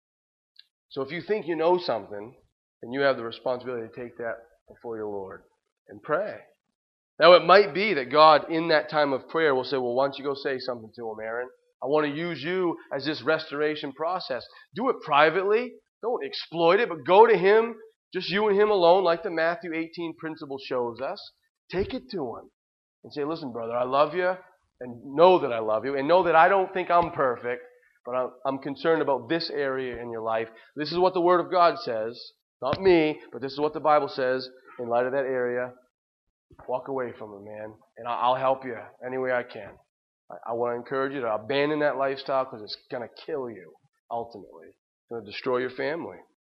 So if you think you know something, then you have the responsibility to take that before your Lord and pray. Now it might be that God, in that time of prayer, will say, well, why don't you go say something to him, Aaron? I want to use you as this restoration process. Do it privately. Don't exploit it, but go to him, just you and him alone, like the Matthew 18 principle shows us. Take it to him and say, listen, brother, I love you, and know that I love you, and know that I don't think I'm perfect, but I'm concerned about this area in your life. This is what the Word of God says. Not me, but this is what the Bible says in light of that area. Walk away from it, man, and I'll help you any way I can. I want to encourage you to abandon that lifestyle because it's going to kill you, ultimately. It's going to destroy your family.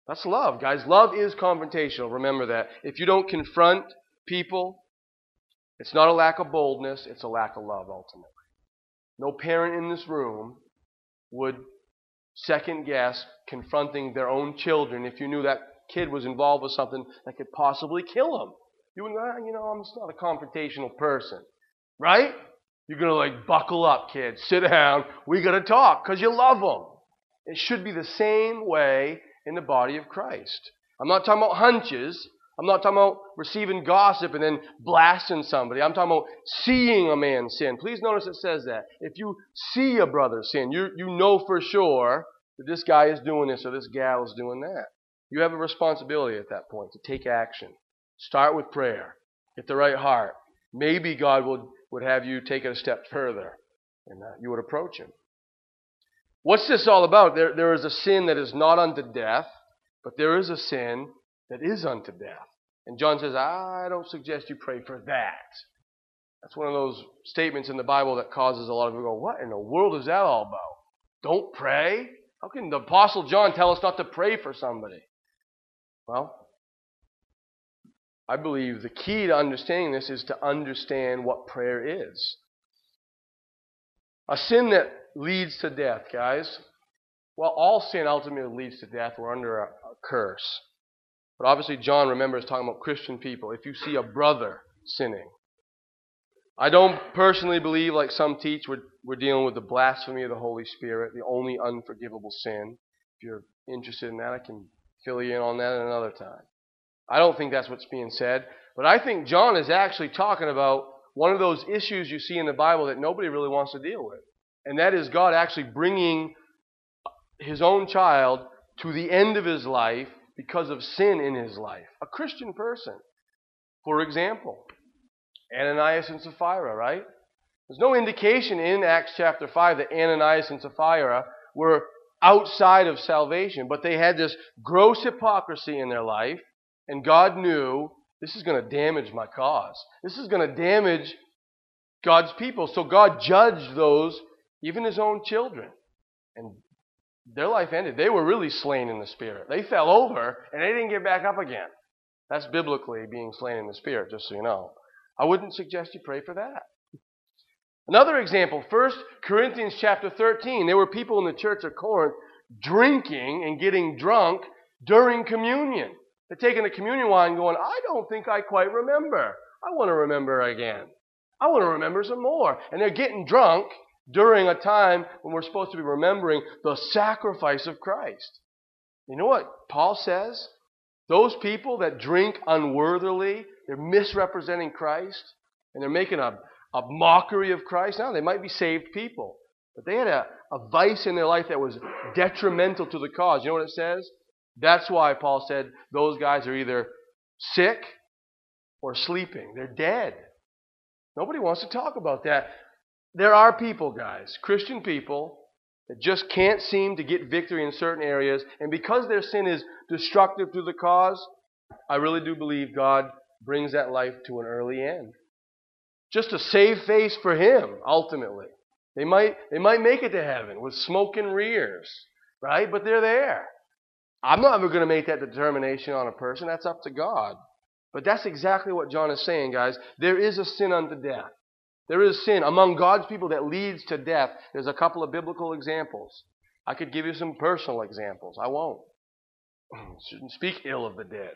That's love, guys. Love is confrontational. Remember that. If you don't confront people, it's not a lack of boldness, it's a lack of love, ultimately. No parent in this room would second guess confronting their own children if you knew that kid was involved with something that could possibly kill them. You would, I'm just not a confrontational person. Right? You're going to buckle up, kids. Sit down. We got to talk because you love them. It should be the same way in the body of Christ. I'm not talking about hunches. I'm not talking about receiving gossip and then blasting somebody. I'm talking about seeing a man sin. Please notice it says that. If you see a brother sin, you know for sure that this guy is doing this or this gal is doing that. You have a responsibility at that point to take action. Start with prayer. Get the right heart. Maybe God would have you take it a step further and you would approach him. What's this all about? There is a sin that is not unto death, but there is a sin that is unto death. And John says, I don't suggest you pray for that. That's one of those statements in the Bible that causes a lot of people to go, what in the world is that all about? Don't pray? How can the Apostle John tell us not to pray for somebody? Well, I believe the key to understanding this is to understand what prayer is. A sin that leads to death, guys. Well, all sin ultimately leads to death. We're under a curse. But obviously John, remember, is talking about Christian people. If you see a brother sinning. I don't personally believe, like some teach, we're dealing with the blasphemy of the Holy Spirit, the only unforgivable sin. If you're interested in that, I can fill you in on that another time. I don't think that's what's being said. But I think John is actually talking about one of those issues you see in the Bible that nobody really wants to deal with. And that is God actually bringing his own child to the end of his life because of sin in his life. A Christian person. For example, Ananias and Sapphira, right? There's no indication in Acts chapter 5 that Ananias and Sapphira were outside of salvation, but they had this gross hypocrisy in their life, and God knew this is going to damage my cause. This is going to damage God's people. So God judged those, even his own children. And their life ended. They were really slain in the Spirit. They fell over, and they didn't get back up again. That's biblically being slain in the Spirit, just so you know. I wouldn't suggest you pray for that. Another example, 1 Corinthians chapter 13. There were people in the church of Corinth drinking and getting drunk during communion. They're taking the communion wine and going, I don't think I quite remember. I want to remember again. I want to remember some more. And they're getting drunk during a time when we're supposed to be remembering the sacrifice of Christ. You know what Paul says? Those people that drink unworthily, they're misrepresenting Christ, and they're making a mockery of Christ. Now, they might be saved people, but they had a vice in their life that was detrimental to the cause. You know what it says? That's why Paul said those guys are either sick or sleeping. They're dead. Nobody wants to talk about that. There are people, guys, Christian people, that just can't seem to get victory in certain areas, and because their sin is destructive to the cause, I really do believe God brings that life to an early end. Just to save face for him, ultimately. They might make it to heaven with smoke and rears, right? But they're there. I'm not ever going to make that determination on a person. That's up to God. But that's exactly what John is saying, guys. There is a sin unto death. There is sin among God's people that leads to death. There's a couple of biblical examples. I could give you some personal examples. I won't. Shouldn't speak ill of the dead,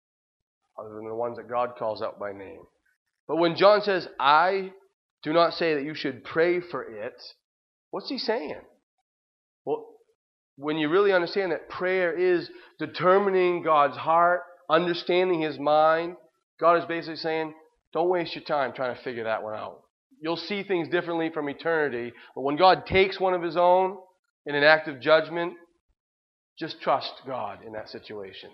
other than the ones that God calls out by name. But when John says, I do not say that you should pray for it, what's he saying? Well, when you really understand that prayer is determining God's heart, understanding his mind, God is basically saying, don't waste your time trying to figure that one out. You'll see things differently from eternity, but when God takes one of his own in an act of judgment, just trust God in that situation.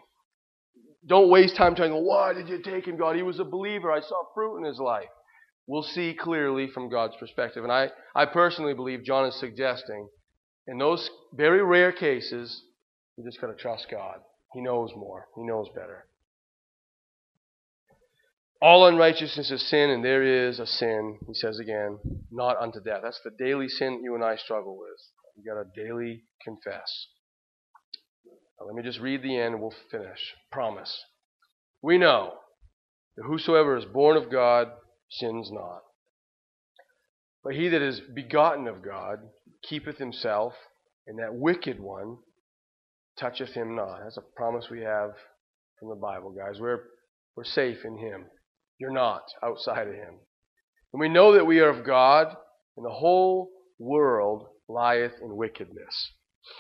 Don't waste time trying to go, why did you take him, God? He was a believer. I saw fruit in his life. We'll see clearly from God's perspective. And I personally believe John is suggesting, in those very rare cases, you just got to trust God. He knows more. He knows better. All unrighteousness is sin, and there is a sin, he says again, not unto death. That's the daily sin that you and I struggle with. You got to daily confess. Now, let me just read the end and we'll finish. Promise. We know that whosoever is born of God sins not. But he that is begotten of God keepeth himself, and that wicked one toucheth him not. That's a promise we have from the Bible, guys. We're safe in him. You're not outside of him. And we know that we are of God, and the whole world lieth in wickedness.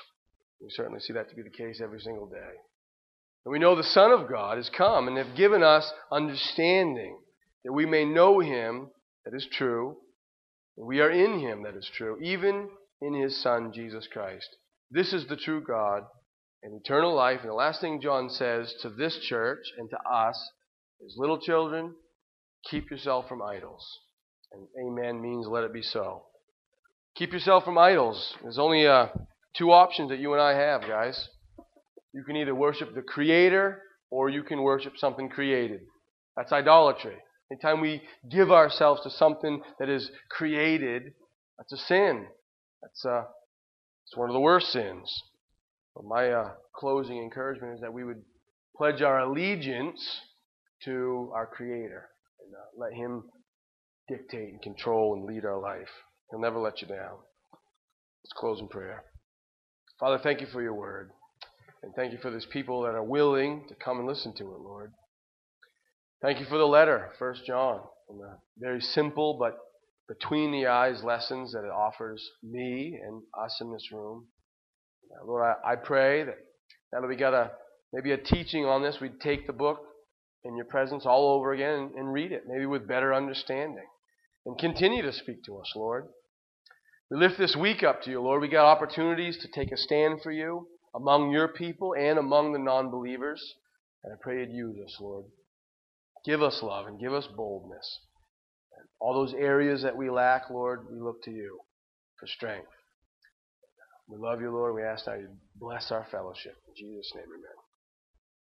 We certainly see that to be the case every single day. And we know the Son of God has come and have given us understanding, that we may know him that is true, and we are in him that is true, even in his Son, Jesus Christ. This is the true God and eternal life. And the last thing John says to this church and to us is, little children, keep yourself from idols. And amen means let it be so. Keep yourself from idols. There's only two options that you and I have, guys. You can either worship the Creator or you can worship something created. That's idolatry. Anytime we give ourselves to something that is created, that's a sin. It's one of the worst sins. But my closing encouragement is that we would pledge our allegiance to our Creator and let him dictate and control and lead our life. He'll never let you down. Let's close in prayer. Father, thank you for your word. And thank you for these people that are willing to come and listen to it, Lord. Thank you for the letter, 1 John. And the very simple but between the eyes lessons that it offers me and us in this room. Lord, I pray that we got maybe a teaching on this. We'd take the book in your presence all over again and read it, maybe with better understanding. And continue to speak to us, Lord. We lift this week up to you, Lord. We got opportunities to take a stand for you among your people and among the non-believers. And I pray you'd use us, Lord. Give us love and give us boldness. And all those areas that we lack, Lord, we look to you for strength. We love you, Lord. We ask that you bless our fellowship. In Jesus' name, amen.